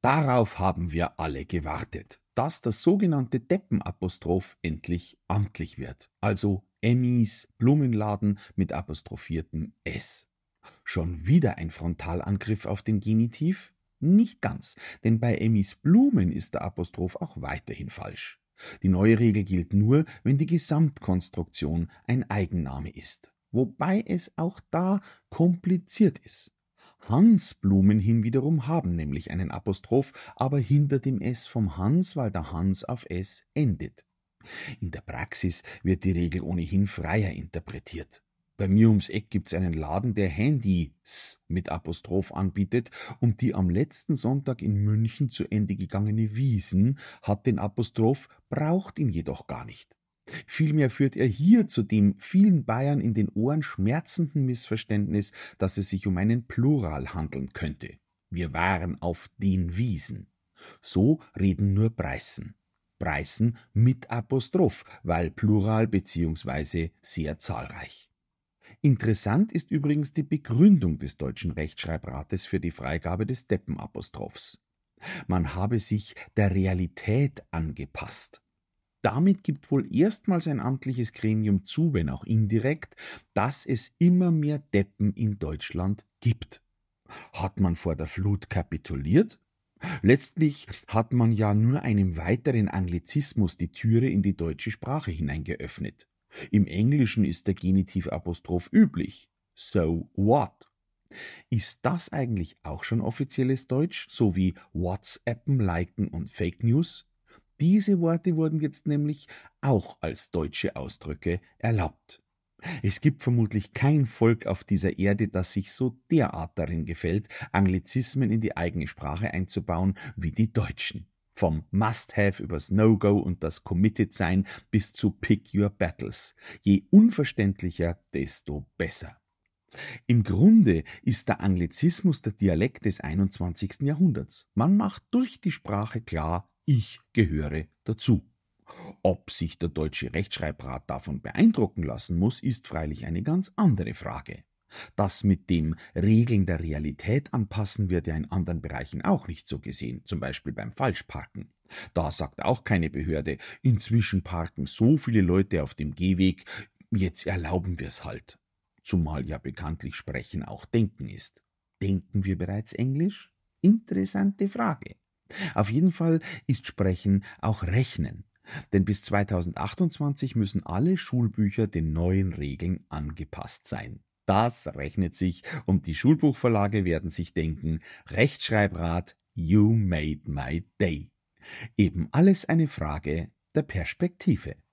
Darauf haben wir alle gewartet, dass das sogenannte Deppenapostroph endlich amtlich wird. Also Emmys Blumenladen mit apostrophiertem S. Schon wieder ein Frontalangriff auf den Genitiv? Nicht ganz, denn bei Emmys Blumen ist der Apostroph auch weiterhin falsch. Die neue Regel gilt nur, wenn die Gesamtkonstruktion ein Eigenname ist, wobei es auch da kompliziert ist. Hansblumen wiederum haben nämlich einen Apostroph, aber hinter dem S vom Hans, weil der Hans auf S endet. In der Praxis wird die Regel ohnehin freier interpretiert. Bei mir ums Eck gibt's einen Laden, der Handys mit Apostroph anbietet, und die am letzten Sonntag in München zu Ende gegangene Wiesn hat den Apostroph, braucht ihn jedoch gar nicht. Vielmehr führt er hier zu dem vielen Bayern in den Ohren schmerzenden Missverständnis, dass es sich um einen Plural handeln könnte. Wir waren auf den Wiesen. So reden nur Preißen. Preißen mit Apostroph, weil Plural bzw. sehr zahlreich. Interessant ist übrigens die Begründung des Deutschen Rechtschreibrates für die Freigabe des Deppenapostrophs. Man habe sich der Realität angepasst. Damit gibt wohl erstmals ein amtliches Gremium zu, wenn auch indirekt, dass es immer mehr Deppen in Deutschland gibt. Hat man vor der Flut kapituliert? Letztlich hat man ja nur einem weiteren Anglizismus die Türe in die deutsche Sprache hineingeöffnet. Im Englischen ist der Genitivapostroph üblich. So what? Ist das eigentlich auch schon offizielles Deutsch, so wie WhatsAppen, Liken und Fake News? Diese Worte wurden jetzt nämlich auch als deutsche Ausdrücke erlaubt. Es gibt vermutlich kein Volk auf dieser Erde, das sich so derart darin gefällt, Anglizismen in die eigene Sprache einzubauen, wie die Deutschen. Vom Must-Have übers No-Go und das Committed-Sein bis zu Pick Your Battles. Je unverständlicher, desto besser. Im Grunde ist der Anglizismus der Dialekt des 21. Jahrhunderts. Man macht durch die Sprache klar, ich gehöre dazu. Ob sich der Deutsche Rechtschreibrat davon beeindrucken lassen muss, ist freilich eine ganz andere Frage. Das mit dem Regeln der Realität anpassen wird ja in anderen Bereichen auch nicht so gesehen, zum Beispiel beim Falschparken. Da sagt auch keine Behörde, inzwischen parken so viele Leute auf dem Gehweg, jetzt erlauben wir es halt. Zumal ja bekanntlich Sprechen auch Denken ist. Denken wir bereits Englisch? Interessante Frage. Auf jeden Fall ist Sprechen auch Rechnen. Denn bis 2028 müssen alle Schulbücher den neuen Regeln angepasst sein. Das rechnet sich und die Schulbuchverlage werden sich denken, Rechtschreibrat, you made my day. Eben alles eine Frage der Perspektive.